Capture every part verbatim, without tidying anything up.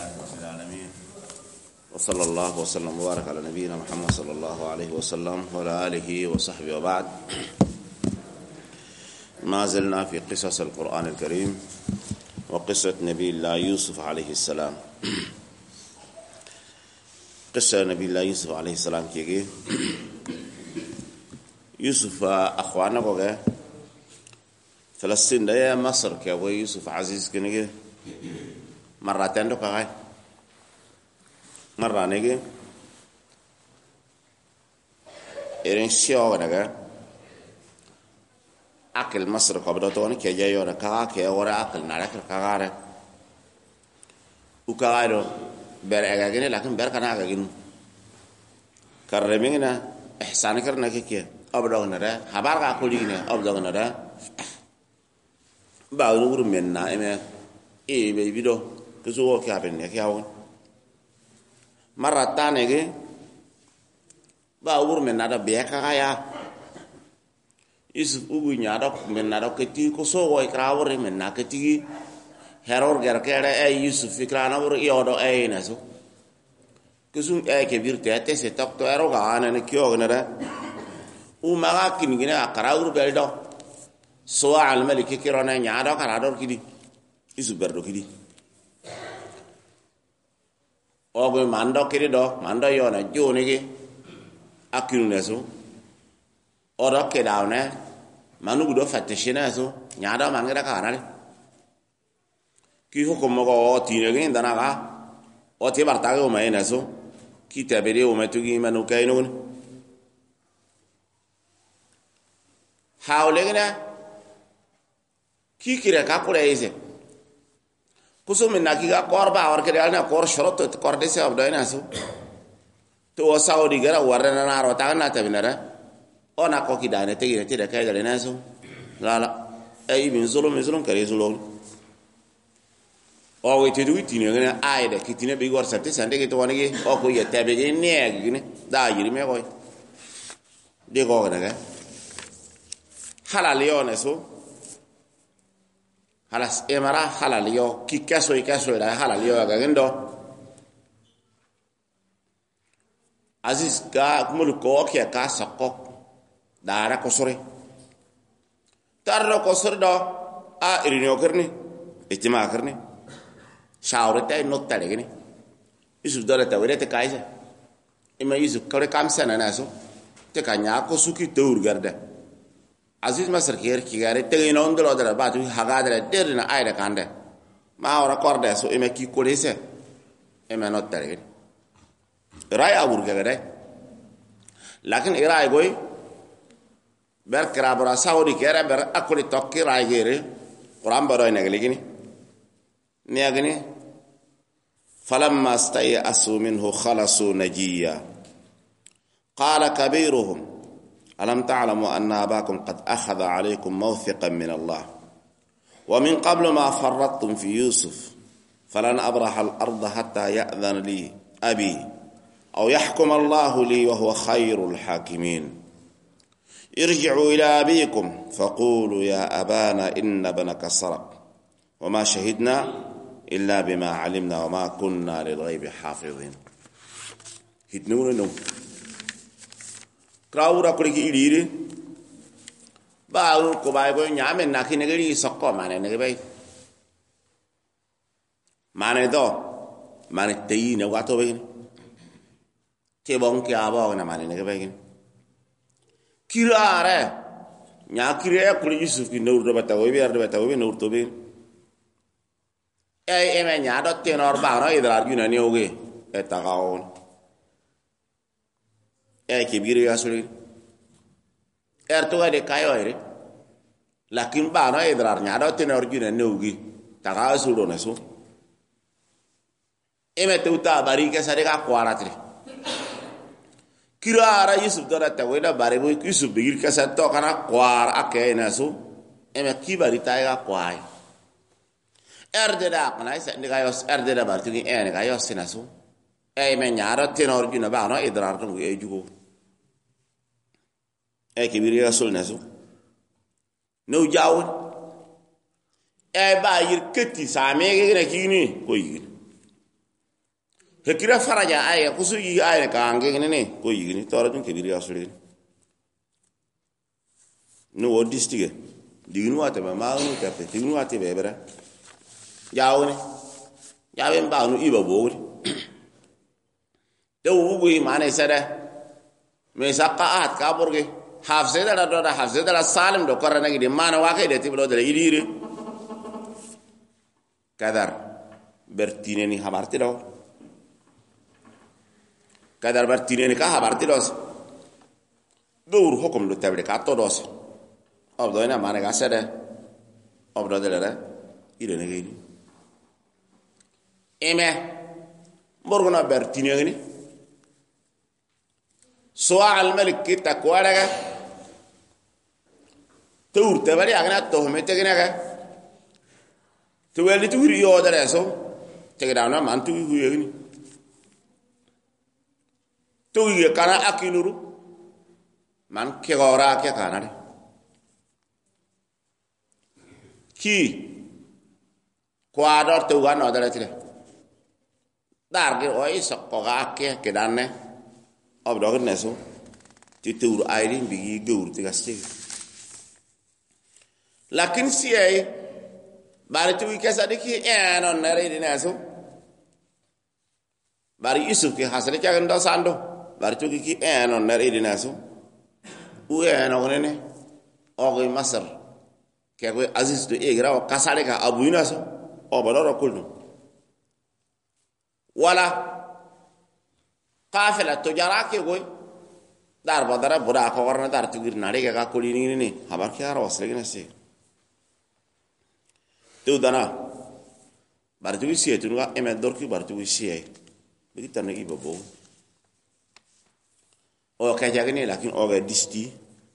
لله رب العالمين وصلى الله وسلم وبارك على نبينا محمد صلى الله عليه وسلم وعلى آله وصحبه وبعد. ما زلنا في قصص القرآن الكريم وقصة نبي الله يوسف عليه السلام. قصة نبي الله يوسف عليه السلام كيجي يوسف أخوانا بقى فلسطين ده مصر كأبوي يوسف عزيز كنيجي مرتين دو كاي مرة نيجي إيرين شيو نجا أكل مصر قبضة توني كي جايو نكا كي ورا أكل نارك كعارة وكعارو بير أجاكيني لكن بير كنا أجاكين كرمينا إحسان كرنا كي كي أبدأ نرى خبر كأكلينه أبدأ نرى بعدور منا إما إيه بيبيدو كسوة كابين يكياون مرة تانية كي بعدور منا ده بيكا كايا يوسف أبوي نادو منا ده كتير كسوة يكراور منا كتير هرور غيركيره أي يوسف فكرنا ور يودو أي ناسو كسون أي كبير تأتي ستوك تو أرو كأنا نكيو كنره وما كني كنا كراور بيلدو سواء الملك كيرانا نيادو كرادور كدي يوسف بردو كدي أوغي ماندو كدي دو ماندو يونا جوني كي أكيرو ناسو أورو كداونه مانو بدو فتشينا ناسو نيادو مانغدا كاراني كي حكم مغو تينغين داناغا او تي بارتاغو مايناسو كي تابيري او ماتوغي مانو كاينون حاولنا كي كيرا كاكولايزه كوسو مناكيغا كوربا اور كريالنا كور شروط كورديسي ابدايناسو تو ساودي غرا ورنا نارو تاغنا تابينرا انا كوكي دانه تيغي تي دكايدلناسو لا لا اي من ظلم ظلم كري ظلم o wete du tini ngene ayde kitine be gor sate sande ke to wonige o ko yette be neeg gine da yiri me koy de ko daga halal yo ne so halas emara halal yo ki kaso kaso da halal yo ga gendo aziz ga kumul ko ke ka sakko dara ko sore tarro ko sore do a irinyo kerni ijtima kerni شاورته النقطة لكني يسوع دارت توريته كايسة إما يسوع كره كام سنة ناسو تكانيا كوسوكي تور غرده عزيز مصر كير كيغاري تغينون دلو دلو باتو هغادر ديرنا آيدا كانده ما ورا كورده سو إما كي كوليسه إما نقطة لكني رأي أبور غرده لكن رأي غوي بر كرابرا ساودي كيره بر أكولي توكي رأي غيره قرآن بروي نغليكني نيغني فلما استيأسوا منه خلصوا نجيا قال كبيرهم ألم تعلموا أن أباكم قد أخذ عليكم موثقا من الله ومن قبل ما فرطتم في يوسف فلن أبرح الأرض حتى يأذن لي أبي أو يحكم الله لي وهو خير الحاكمين ارجعوا إلى أبيكم فقولوا يا أبانا إن ابنك سرق وما شهدنا إلا بما علمنا وما كنا للغيب حافظين هتنون نو كراورا كلكي إليري باو كوبايبو نيامن ناكي نغري سقو ماني نغبي ماني دو ماني تيي نواتو بين تيبون كي ابو نا ماني نغبي كيراره نياكيري كولي يوسف كي نور دو بتاوي بيار دو بتاوي نور تو بين اي اي من يادو تنور باغنا يدرار جونا نيوغي اتاغاون اي كبير ياسولي ارتوغا دي كايويري لكن باغنا يدرار نيادو تنور جونا نيوغي تاغا سودو نسو اي متوتا باريكا ساريكا كواراتري كيرارا يوسف دورا تاويدا باريبو يوسف بير كاساتو كانا كوار اكاي نسو اي مكيباري تايغا كواي erde da kana isa ndiga yos erde da bartugi ene ga yos sinasu e men nyaro tenor juna ba no idrar to e jugo e ke biri yasul nasu no jaw e ba yir keti sa me ge na kini ko yir hekira faraja aya kusu yi aya ka ange ne ko yi ni toro dun kebiri asuri no odistige dignu ate ba maunu ka pe dignu ate be bera yawni yawe ba nu iba bowri de wugu mane sada me saqaat ka burge hafse da do da hafse da salim do korana gidi mana wa kay de tiblo de idire kadar bertine ni habarti do kadar bertine ni ka habarti do dur hukum do tabre ka to dos obdo ina mane ga sada obdo de la ire ne gidi eme borgona bertine ni soa al malik kita kwaraga tur tabari agna to mete gina ga to weli tur yo dare so tegana man tu hu yegni to ye kana akinuru man ke gora ke kana de ki kwador to ga no dare tire dar ge oi sokko ga ke ke danne obdo neso ti tur ayri bigi geur ti gasti lakin si ay bari tu kesa diki en on nare di neso bari yusuf ki hasale ka ndo sando bari tu ki en on nare di neso u en on ne ogi masar ke ko aziz to egra o kasale ka abu inaso o badoro kulnu wala qafila tujara ke goy dar badara bura ko warna dar tugir nare ga ko ni ni habar ke ar wasle gina se tu dana bar tu sie tu ga emed dor ki bar tu sie bi tan gi bobo o ka jagni lakin o ga disti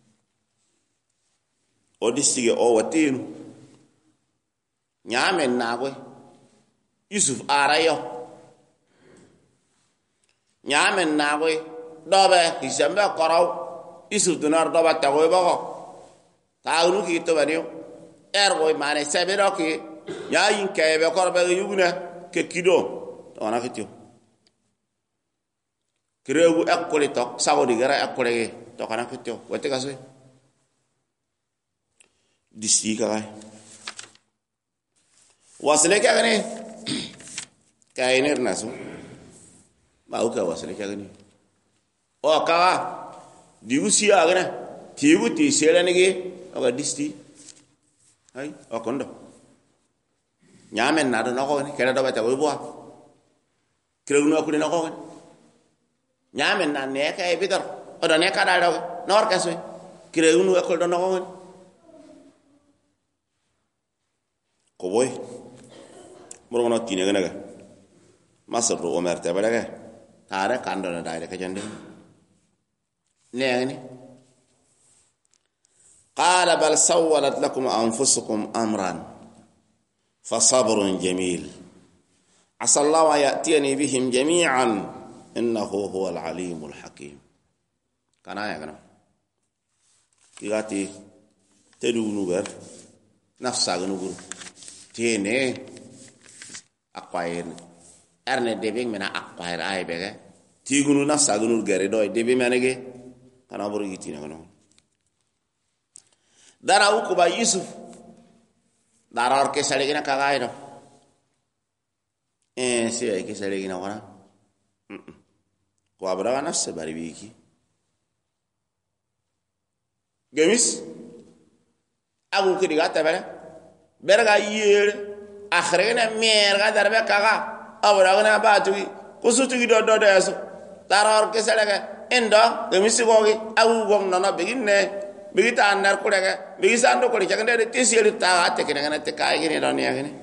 o disti ge o watinu nyamen na goy yusuf arayo nyamen nagoy dobe hisambe karaw isu dunar doba tagoy bago taawnu ki to baniyo ergoy mane sabiro ki yayin kaybe korbe yuguna ke kido ona kityo kiregu akoli tok sagodi gara akole to kana kityo wete kaswe disi kay wasle kagane kayner nasu ba uka wasale kagani o kawa digu si agana tigu ti selane ge oga disti hay o kondo nyamen na do nako ni kera do bata go bo kera no ko ni nako nyamen na ne ka e bidar o do ne ka da do nor ka so kera no ko do nako ko boy mo no tine gana ga masar ro omer ta balaga tare kando na dai ka jande neeni qala bal sawwalat lakum anfusukum amran fasabrun jamil asa Allah wa ya'tiyani bihim jami'an innahu huwal alimul hakim kana ya kana igati tedu nugar nafsa ganu guru tene akwayen erne debing mena akwair ay bege tigunu na sagunu gere do debi menege kana buru yitina kono dara uku ba yusuf dara or ke sale gina kaga ino eh si ay ke sale gina wana ko abra nafse bari biki gemis agu ke diga tabere berga yere akhrena mer ga darbe kaga abra gana batu kusutu do do deso darar ke selaga endo de misigogi awu gom nono beginne bigita andar kurega bigisando kuri chakande de tisiri ta ate kenana te kai gine don ya gine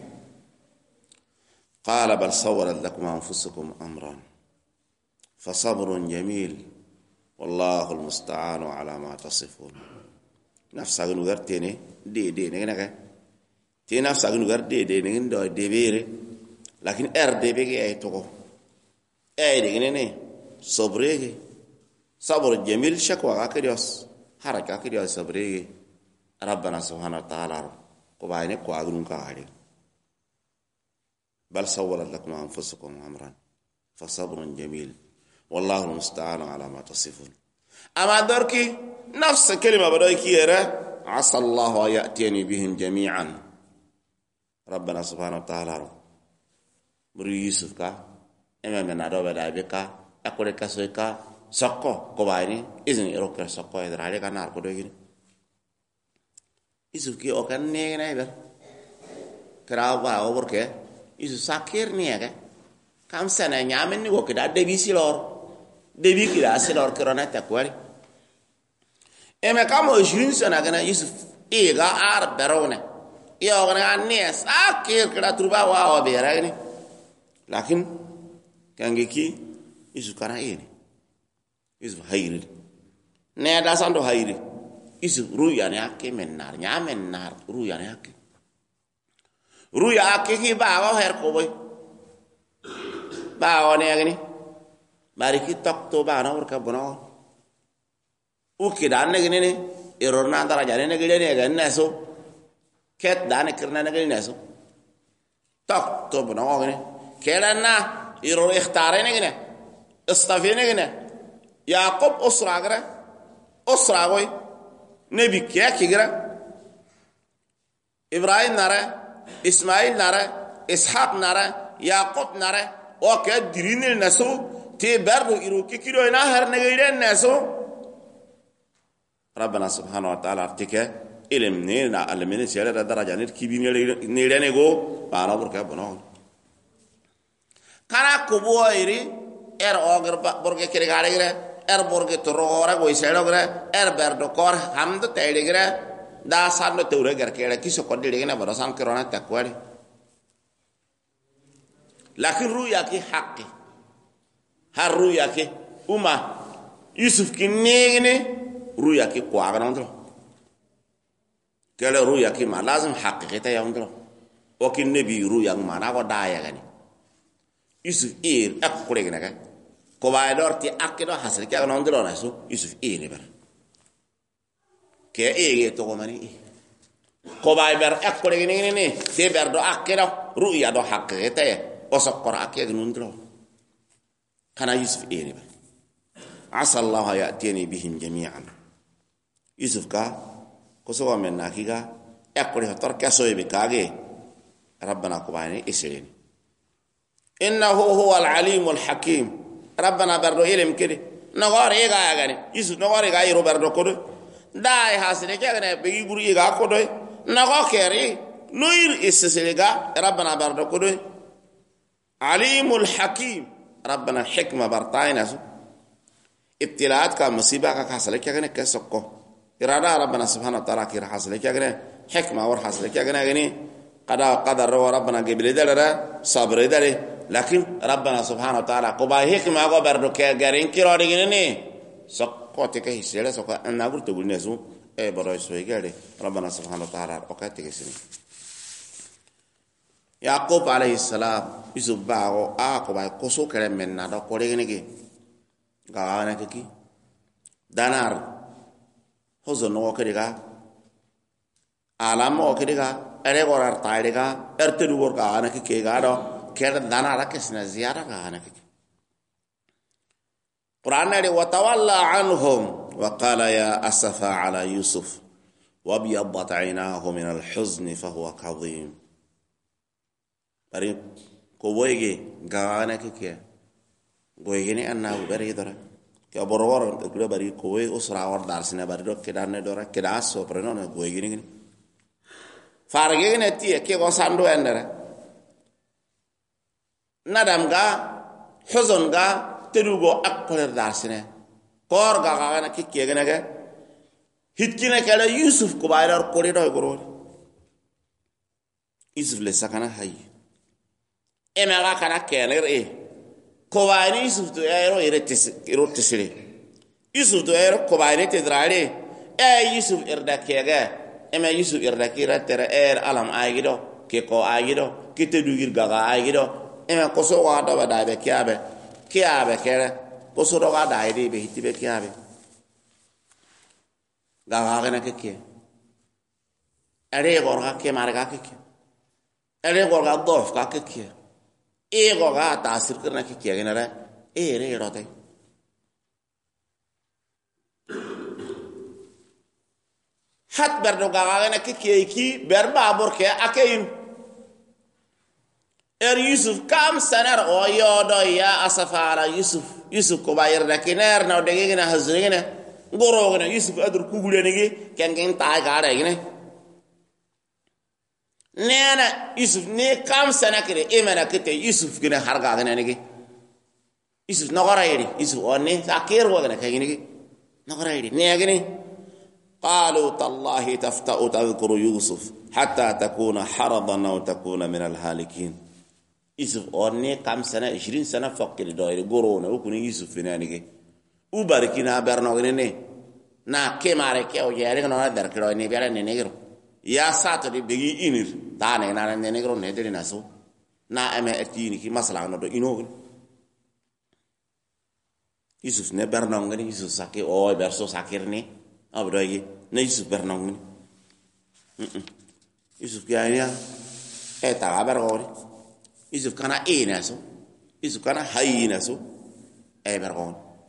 qala bal sawarat lakum anfusukum amran fasabrun jamil wallahu almusta'anu ala ma tasifun nafsa gnu gartene de de ne ga te nafsa gnu gar de de ne ndo de bere lakin er de bege ay to ay de ne sobrege sabr jamil shakwa akadios haraka akadios sobrege rabbana subhanahu wa ta'ala ko bayne ko agun ka hade bal sawalat lakum anfusukum amran فصبر جميل والله المستعان على ما تصفون. أما دركي نفس كلمة بدأيكي يرى عسى الله يأتيني بهم جميعا. ربنا سبحانه وتعالى بري يوسف كا إما من أدو بدأ بكا أقول كسويكا سقو كوبايني إذن يروكر سقو يدر عليك نار كدوغيني يوسف كي أوكان نيغي نايبر كراو با أوبر كي يوسف ساكير نيغي كام سنة نعمل نيغو كدا دبي سيلور دبي كدا سيلور كرونا تكواري إما كام عشرين سنة كنا يوسف إيغا آر برونه يوغنا نيس ساكير كدا تربا واو بيراغني لكن كان كي يوسف كان إيني يوسف هيري نيدا ساندو هيري يوسف رويا نياكي من نار نيامن نار رويا نياكي رويا أكي كي باو هير كوبوي باو نياغني باريكي توكتو بانا وركا بناو وكي دان نغني ني إيرورنا دارا جاني نغني نغني نسو كت دان كرنا نغني نسو توكتو بناو غني كيلنا إيرور اختاري نغني اصطفي نغني يعقوب أسرع غرا أسرع غوي نبي كيكي غرا إبراهيم نرى إسماعيل نرى إسحاق نرى يعقوب نرى وكا ديرين النسو تي بردو إروكي كيرو ينهر نغيرين النسو ربنا سبحانه وتعالى ارتكى إلم نينا ألمين سيالة درجة نركبين نيرين غو بانا بركا بناون كانا كبوا إيري إر أغر بركا كيري غاري غرا إر بركا تروغورا غوي سيالة غرا إر بردو كور حمد تايلي غرا دا سانو تورا غر كيرا كيسو قدر لغنا برسان كرونا تكواري لكن رؤيا كي حقي هر رؤيا كي أما يوسف كي نيغني رؤيا كي قواغنا وندلو كلا رؤيا كي ما لازم حقيقتا يا وندلو وكي نبي رؤيا ما ناقو دايا غني يوسف إير أكوري غنكا كوباي دورتي أكيدو حسن كي أغنا وندلو ناسو يوسف إير بر كي إير توغو ماني إيه كوباي بر أكوري غني تي بر دو أكيدو رؤيا دو حقيقتا يا وسقر أكيد نندرو كان يوسف إيه بر عسى الله يأتيني بهم جميعا يوسف كا كسوا من ناكيكا أكوري هتر كسوي بكاجي ربنا كوبايني إسرين إنه هو العليم الحكيم ربنا بردو إلهم كده نغار إيغا يغاني يوسف نغار إيغا يرو بردو كده داي حاسنة كده بيجي برو إيغا كده نغار كيري نوير إسسلغا ربنا بردو كده عليم الحكيم ربنا حكمة برطاين ابتلاءات کا مصیبہ کا حاصل کیا کرنے کیسے کو ارادہ ربنا سبحانه وتعالى کی حاصل کیا کرنے حکمہ اور حاصل کیا کرنے یعنی قضاء قدر ربنا قبل دل صبر دل لكن ربنا سبحانه وتعالى قبا حکمہ کو بردو کیا گرین کی روڑی گنے سقوت کے حصے سو ان اگر تو بولنے سو اے برای سوئی گڑے ربنا سبحانه وتعالى اوقات کے سن يعقوب عليه السلام يوسف باو اكو كوسو كرم من نادو كوريغنيكي غانا كي دانار هوزو نو كريغا علامو كريغا اريغور تايريغا ارتدور غانا كي غادو كير دانار كسنا زياره غانا كي قران دي وتولى عنهم وقال يا اسفا على يوسف وابيضت عيناه من الحزن فهو كظيم bari ko boyge gawana kike boyge ni anna bari dora ke borowor ko bari ko boy usra war dar sine bari do ke danne dora ke da so preno ne boyge ni farge ne ti ke go sando endere nadam ga huzun ga tedugo akkoler dar sine kor ga gawana kike gene ga hitkine kala yusuf ko bayrar ko do goro yusuf le sakana hay emera kana kener e kobani yusuf to ero iretis irotisire yusuf to ero kobani te drale e yusuf irda kega ema yusuf irda kira tere er alam agido ke ko agido kite dugir gaga agido ema koso wa da bada be kiabe kiabe kere koso do ga da ide be hitibe kiabe gaga gana ke ke are gorga ke marga ke ke are gorga dof ka ke ke e go ga tasir kirna ki kiyagina ra e re rote hat berdo ga ga na ki ki ber babur ke akayin er Yusuf kam sanar o yodo ya asafara Yusuf Yusuf ko bayir da kiner na de gina hazrina goro gina Yusuf adur kugule nigi kengen ta ga ra gina nena Yusuf ne kam sana kire emana kite Yusuf gina har ga gina nigi Yusuf no gara yiri Yusuf onne sakir wa gina kagini no gara yiri ne gini qalu tallahi tafta'u tadhkuru Yusuf hatta takuna haradan aw takuna min al-halikin Yusuf onne kam sana ishirin sana fakir doyre goro na ukuni Yusuf finanige u barikina berno gine na kemare ke o yere no na der kiro ni bere ne negro ya sato di begi inir tane na ne negro ne de na so na eme etini ki masala no do ino Yusuf ne berno ngani Yusuf sake o berso sakirni abdoyi ne Yusuf berno ngani Yusuf kaya e ta bergori Yusuf kana ina so Yusuf kana hayina so e bergon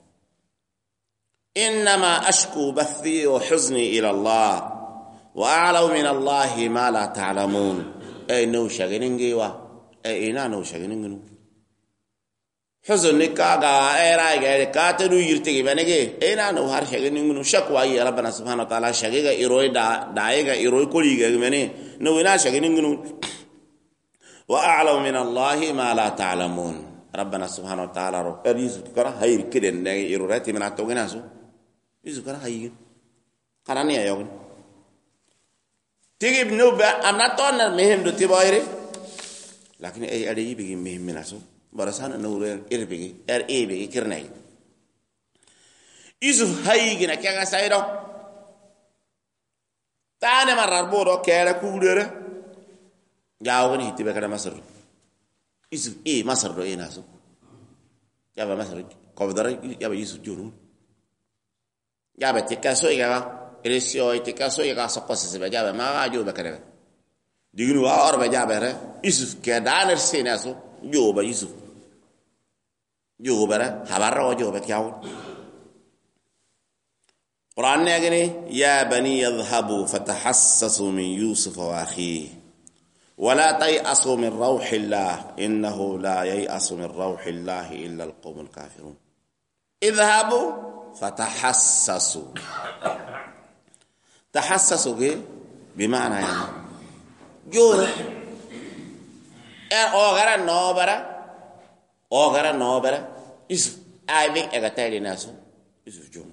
inma ashku bathi wa huzni ila Allah wa a'lamu min Allah ma la ta'lamun ay no shaganingi wa ay ina no shaganingi huzni kaga era ga ka tadu yirtigi banege ina no har shaganingi no shakwa ya rabbana subhanahu wa ta'ala shagiga iroi da daiga iroi koliga mene no ina shaganingi no wa a'lamu min Allah ma la ta'lamun rabbana subhanahu wa ta'ala ro Yusuf kara hayr kiden ne irorati min atogina so Yusuf kara hayr kana ne ayo tigi no ba amna ton mehem do tibayre lakini ay ade yibi mehem minaso barasana no re irbigi er ebe kirnay Yusuf hayr na kaga saydo tane marar bodo kera kugure jaaw ni tibe kada masar Yusuf e masar do ina so yaba masar ko dara yaba Yusuf jonu yaba tikaso yaga resio tikaso yaga sokose se yaba ma ajo bakare diginu wa orba jabere Yusuf ke daner sina so joba Yusuf jobara habaro joba kyaw Quran ne gani ya bani yadhhabu fatahassasu min Yusuf wa akhihi ولا تيأسوا من روح الله إنه لا ييأس من روح الله إلا القوم الكافرون اذهبوا فتحسسوا تحسسوا بمعنى يعني جور أغرى نوبرة أغرى نوبرة يسف أيبك أغتالي ناسو يسف جون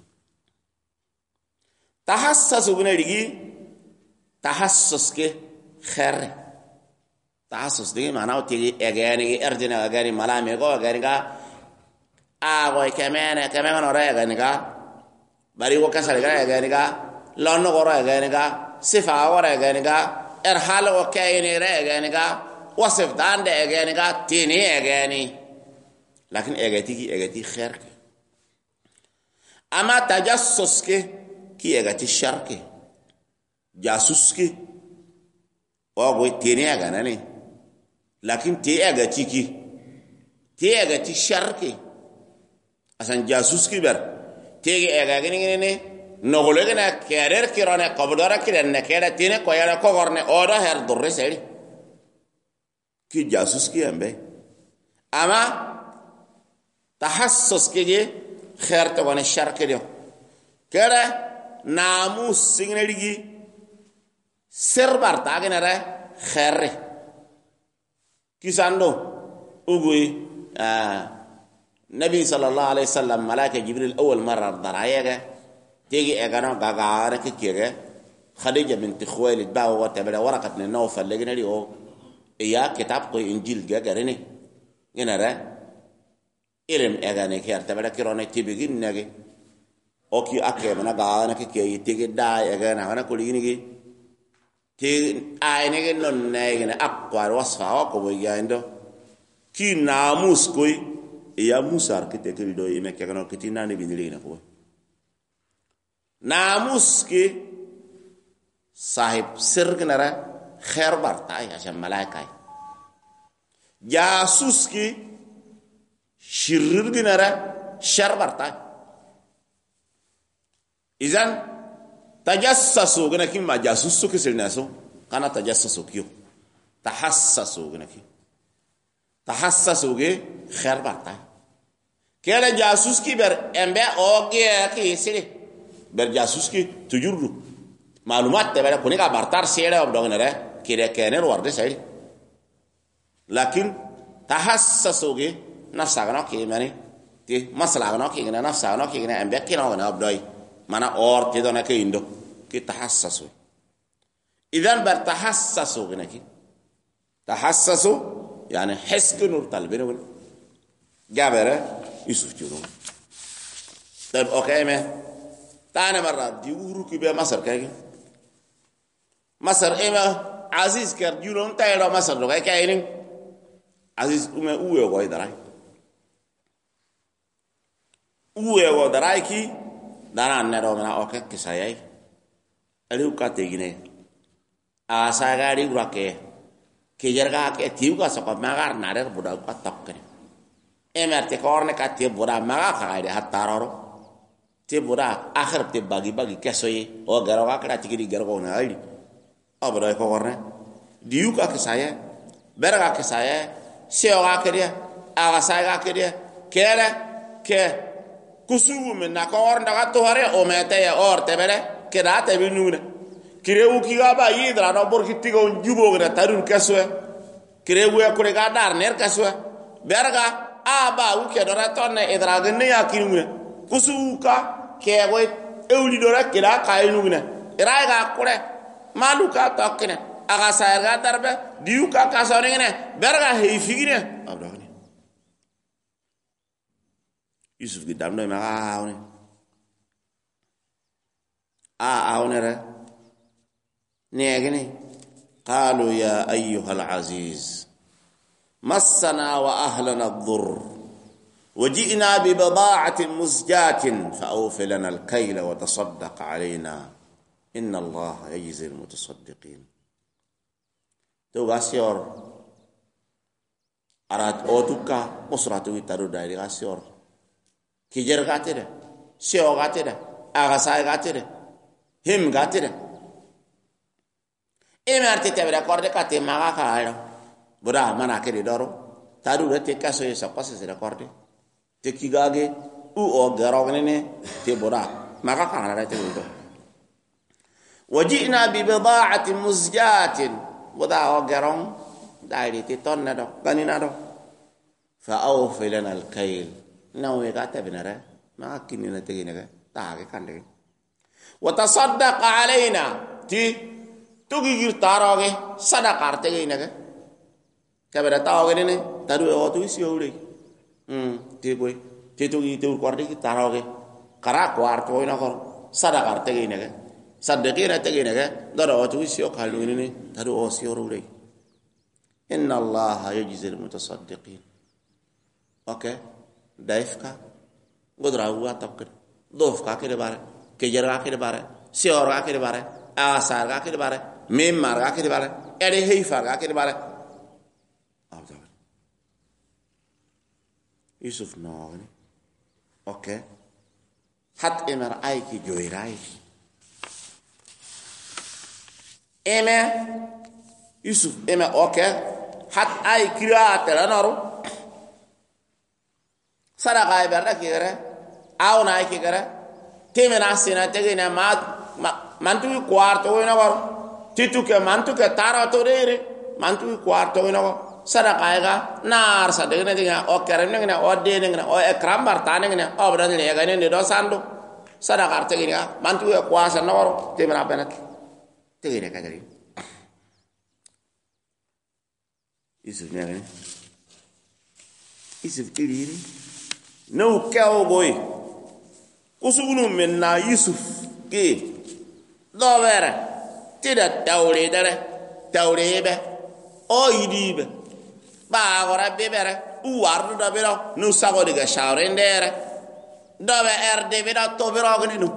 تحسسوا بنادي تحسس كي خير تحسس دي معناه تيجي اغاني ارجنا اغاني ملامي go اغاني ga ago kemene kemene no re اغاني ga bari wo kasal ga اغاني ga lonno go re اغاني ga sifa go re اغاني ga er hal o kayni re اغاني ga wasif dande اغاني ga tini اغاني لكن اغاتي ki اغاتي khair ama tajassus ke ki اغاتي shar ke jasus ke o go tini اغاني ne لكن تي اغاتي كي تي اغاتي شركي عشان جاسوس كي بر تي اغاغني ني نغولغنا كيرر كيرانا قبدارا كيرن كيرا تينه كويرا كوغورني اودا هر دور سيري كي جاسوس كي امبي اما تحسس كي خير تو وانا شركي ديو كيرا ناموس سيغنيغي سربار تاغنرا خير kisando ugui ah nabi sallallahu alaihi wasallam malaika jibril awal marra darayaga tigi egano gagara kikege khadija bint khuwailid ba wa tabala waraqat min nawfal legna li o iya kitab ko injil gagarene genara ilm egane kiyar tabala kirone tibigin nage o ki akke mana gagana kikege tigi da egana ana ko ligini ti ayne gen non negen aqwar wasfa ko boyando ki namus koy ya musar kite ke do yime ke no kitina ne bindili na ko namus ke sahib sir gnara khair barta ya jam malaika jasus ki shirir ginara sharbarta izan tajassasu gina kin ma jasusu kisilnaso kana tajassasu kiyo tahassasu gina ki tahassasu ge kharbarta kela jasus ki ber embe oge ki sire ber jasus ki tujurru malumat te ber kuni ka bartar sire ob dognere kire kener warde sai lakin tahassasu ge nafsagano ki mani ti maslagano ki gina nafsagano ki gina embe ki no na obdoy mana or ti dona ke indo ki tahassasu idan ber tahassasu gina ki tahassasu yani hisku nur talbinu jabere yusuf juro tab okay me tane marra di uru ki be masar kay masar ema aziz ker juron tayro masar do kay kayni aziz ume uwe go daray uwe go daray ki dana ne do na okay kisayay ali ukate gine asa gari urake ke jarga ke tiu ka sokap magar narer buda ka tokkene emerte korne ka te buda maga khaide hataroro te buda akhir te bagi bagi kesoyi o garo ka kra tigiri garo na ali abro ko korne diu ka ke saya berga ke saya seo ka kedia aga saya ka kedia kere ke kusugu men na kornda ka to hare o mete ya or te bere ke da te binuna kirewu ki ga ba yidra no bor ki tigo jubo gra tarun kaswe kirewu ya kure ga dar ner kaswe berga aba u ke dora tonne idra gne ya kinune kusuka ke boy ewli dora kira kainune ira ga kure maluka tokkine aga sayar ga darbe diu ka kasone ngene berga he figine abdani yusuf gi damno ma awne a awne re نيجني قالوا يا أيها العزيز مسنا وأهلنا الضر وجئنا ببضاعة مزجاة فأوف لنا الكيل وتصدق علينا إن الله يجزي المتصدقين تو غاسيور أراد أوتوكا مصراتو يتارو دايري غاسيور كيجر غاتيرة سيو غاتيرة أغاساي غاتيرة هم غاتيرة emerti te bere corde kate maga kaalo bura mana ke doro taru rete kaso yesa passe se corde te kigage u o garogne te bura maga kana rete do wajina bi bida'atin muzjatin buda o garon dairi te tonna do ganina do fa awf lana al-kayl nawe gata binara ma kinina te ginega taage kande wa tasaddaq alaina ti tugi gir taroge sadaqar te gine ke kabera taoge ne taru o tu si ore hm te boy te tugi te kwarde ki taroge kara kwarto ina ko sadaqar te gine ke sadaqira te gine ke daro o tu si o kalu ne taru o si ore inna allaha yajzi al mutasaddiqin okay daifka godra wa takkir dofka ke bare ke jara ke bare si ora ke bare asar ga ke bare mem marga ke bare ere heifa ga ke bare abda yusuf no okay hat emer ay ki joirai eme yusuf eme okay hat ay kira teranoro sadaqa ay berda ki gere awna ay ki gere temena sina tegena mat mantu quarto ina garo titu ke mantu ke tarato rere mantu quarto ina go sadaqa ga nar sadene dinga o kerem ne o de ne o ekram bartane ne o bran ne ga ne do sando sadaqa te ga mantu ke kwasa na garo te mena benat te ga ka dari isuf ne ne isuf kiriri no kawo boy usugunu menna yusuf ke dovere tida tawre dare tawre be o yidibe ba gora bebere u wardu do bero nu sago diga shawre ndere dove erde bida to bero gni nu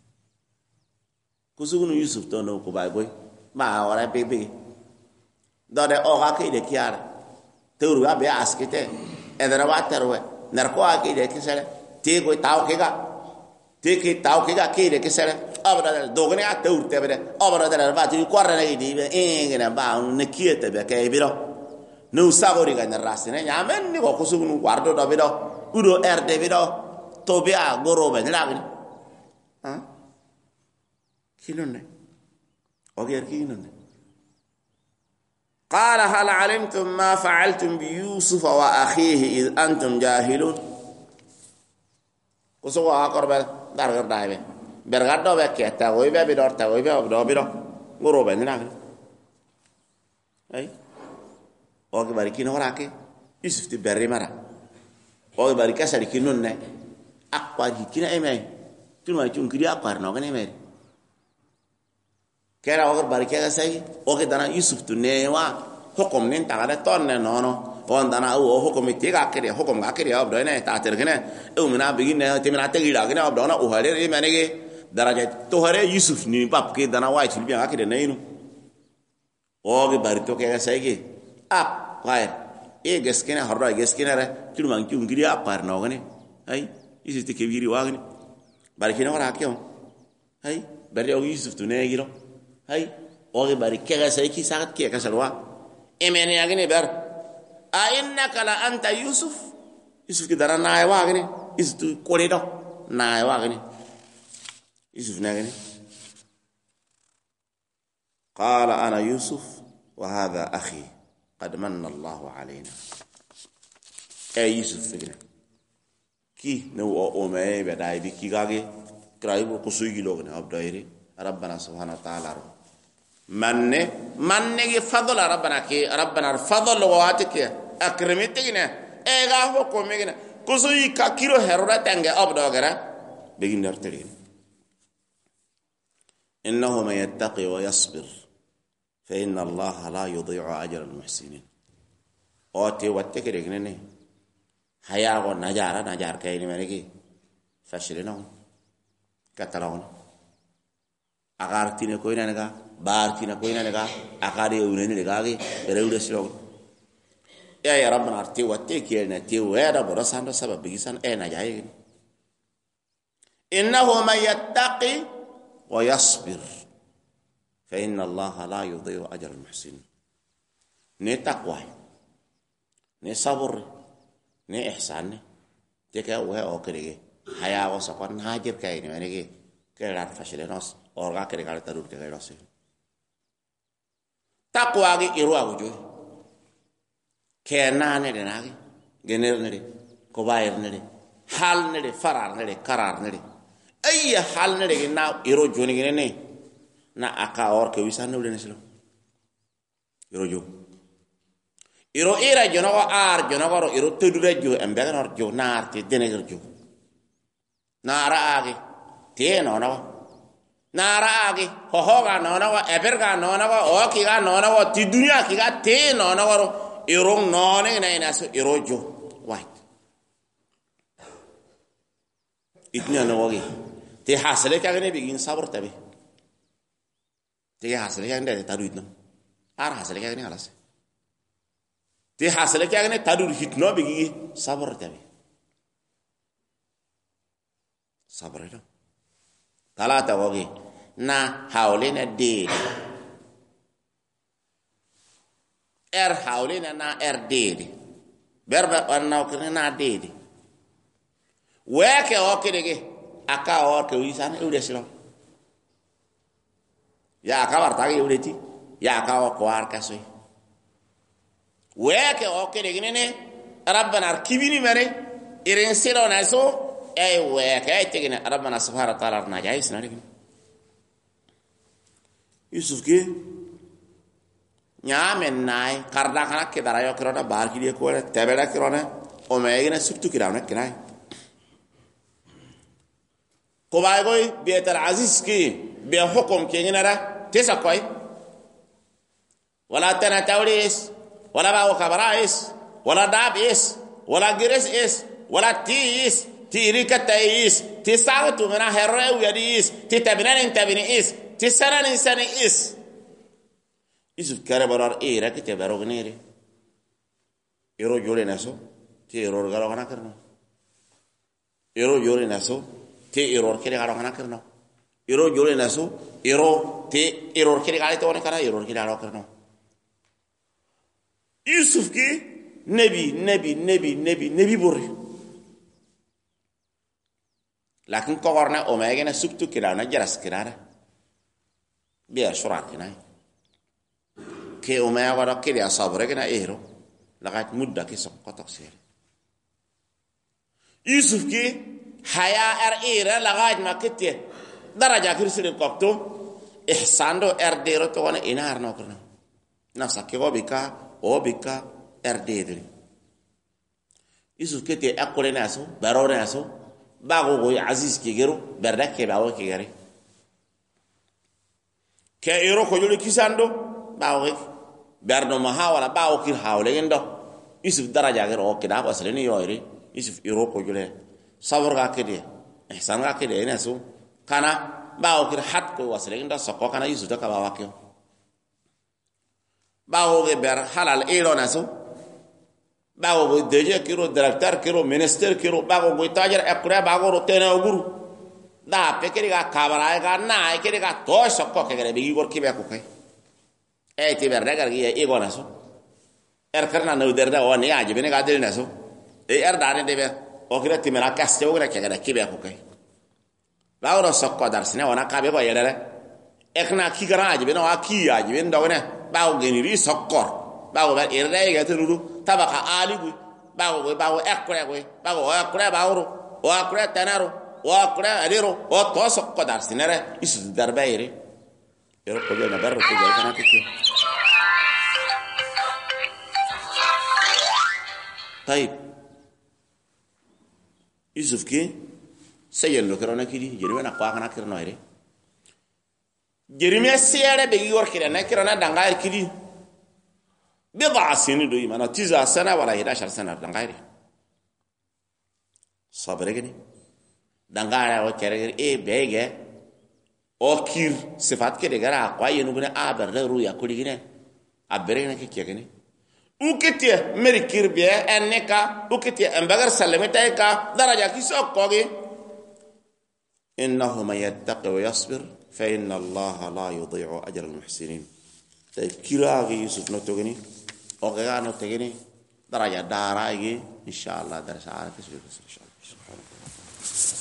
kusugunu yusuf to no ko bay boy ba gora bebe do de o ga ke de kiara turu ga be askete edra wa terwe nar ko ga ke de kisere te ko taw ke ga te ke taw ke ga ke de kisere abra do gni a tur te be abra da va ti corre ne di be e ngena ba un kiete be ke biro no sagori ga narasine nyamen ni ko kusunu guardo do be do udo erde be do to be a goro be lagni ha kinonne oger kinonne قال هل علمتم ما فعلتم بيوسف وأخيه إذ أنتم جاهلون كسوا أقرب دارغر دايبه برغدو بكيتا ويبه بدور تا ويبه بدو بدو غروبه نلاغ أي اوغي باركين وراكي يوسف تي بري مرا اوغي باركا سالكين نون اقوا كينا ايمي تلما تون كري اقار نو غني مي كيرا اوغي باركا ساي اوغي دانا يوسف تنيوا حكم نين تاغا تون نونو وان دانا او حكم تيغا كري حكم غا كري ابدو نه تاتر غني او منا بيغين تيمنا تيغا غني ابدو نا او هاري مانيغي درجه توهره يوسف ني باب كي دانا وايت بي غا كري نينو اوغي بارتو كيغا سايغي ap qair e geskena harra geskena ra tulman ki ungiri apar no gane ay isi te kebiri wagni barikina wara akyo ay bari o yusuf to negiro ay o ge bari kega sai ki sagat ki ka salwa emene agni ber a innaka la anta yusuf yusuf ki dara na wagni is tu koredo na wagni yusuf nagni qala ana yusuf wa hadha akhi قد من الله علينا اي يوسف فكره كي نو اومي بداي بكي غاغي كرايبو كسوي لوغن ابدايري ربنا سبحانه وتعالى من من فضل ربنا كي ربنا الفضل واتك اكرمتنا ايغا حكمنا كسوي كاكيرو هرورا تانغ ابداغرا بيغين نرتري انه من يتقي ويصبر فإن الله لا يضيع أجر المحسنين أوتي واتكري كنني حياة ونجارة نجار كايني منكي فشلنا كتلون أغارتينا كوينا نجا بارتينا كوينا نجا أغاري يونين نجاكي بريود سلون يا يا ربنا أرتي واتكي نتي ويا برسان سبب بيسان أي نجاي إنه من يتقي ويصبر فإن الله لا يضيع أجر المحسنين ني تقوى ني صبر ني إحسان تكا وهي أوكريجي حياة وسقون هاجر كايني منيجي كيرات فشل ناس أورغا كري كارت تدور كي راسي تقوى جي إروا وجوه كنا نري ناجي جنير نري كوباير نري حال نري فرار نري كرار نري أي حال نري نا إرو جوني جنيني na aka or ke wisano le neslo iro jo iro ira jo no ar jo no ro iro tedure jo embe no jo nar te deneger jo nara agi te no no nara agi ho ho ga no no eber ga no no o ki ga no no ti dunya ki ga te no no ro iro no ne na ina so iro jo white itnya no wagi te hasale ka ne bigin sabr tabe تيجي حاصل كأنه ده تدويرنا، أر حاصل كأنه خلاص. تيجي حاصل كأنه تدوير هتنا بيجي صبر تبي. صبر ده. ثلاثة وجه نا حاولنا دي. إر حاولنا نا إر دي. بربع أنا وكنا نا دي. وياك وكنا كي أكا وك ويسان يودسلام. ya akawar tagi udeti ya akawa kwar kasoi weke okere ginene rabbana kibini mare irin siro na so ay weke ay tegene rabbana subhanahu wa ta'ala na jais na rigin yusuf ke nyamen nay karda kana ke darayo kirona bar ki ko tebeda kirona o meegina subtu kirana kinai ko bay goy bietal aziz ki be hukum ke nginara تسقي ولا تنتوريس ولا باو خبرايس ولا دابيس ولا جريس ولا تيس تيريكا تيس تساوتو من هرو يديس تتبنان تبنيس تسنان انسان اس Yusuf kare barar e ra ke te baro gnere ero jole naso te error galo kana kerno ero jole naso te error kere galo kana kerno ero jole naso ero te error kere galo to kana error kere galo kerno Yusuf ki nabi nabi nabi nabi nabi borri lakin kogorna o megena subtu kirana jaras kirana biya surat kinai ke o mega wara kiri asabre kena ero lagat mudda ki sokotok sir Yusuf ki haya er era lagat makete daraja kirsirin kopto ihsando er dero to wana inar no kurna nasa ke obika obika er dedri Yusuf ke te akole naso baro naso bago go aziz ki gero berda ke bawo ki gari ke ero ko joli kisando bawo berno maha wala bawo kir hawle ngendo Yusuf daraja gero o kida wasle ni yoyri Yusuf ero ko jole sabr ga kede ihsan ga kede naso kana bawo kir hat ko wasle ngendo sokko kana Yusuf da ka bawo kyo bawo ge ber halal ero naso bawo go deje kiro director kiro minister kiro bawo go tajar akura bawo ro tena guru da pekeri ga kabara ga na ekeri ga to sokko ke gere bigi gor kibe ko kai e ti berda gar gi e gona so er karna no derda on ya je bene ga del naso e er da ne debe o kira ti mera kaste o gere ke gere kibe ko kai bawo ro sokko dar sine ona kabe ko yere ekna ki gara je bene wa ki ya je bene dogone bawo geni ri sokkor bawo ga ere ga turu tabaka aligu bawo go bawo ekure go bawo ekure bawo o akure tanaro o akure alero o toso ko dar sinere isu darbaire ero ko na barro ko kana kiti tayib Yusuf ki sayel lo kerona kidi jeri na kwa kana kirno ire jeri me sere be yor kirana kirana dangair kidi بضع سنين دو يمانا تسع سنة ولا إحداشر سنة دنغايري صبريني دنغايري وكيري إيه بيجي أو كير صفات كده غير أقوى ينوبنا أبر لرويا كل جنة أبرينا كي كيغني وكتير مريكير بيه أنكا وكتير أمبغر سلمتايكا درجة كيسو كوغي إنه من يتقي ويصبر فإن الله لا يضيع أجر المحسنين طيب كيراغي يوسف نوتوغني اوغا نوتوغني درجه داراغي ان شاء الله درس عارف ان شاء الله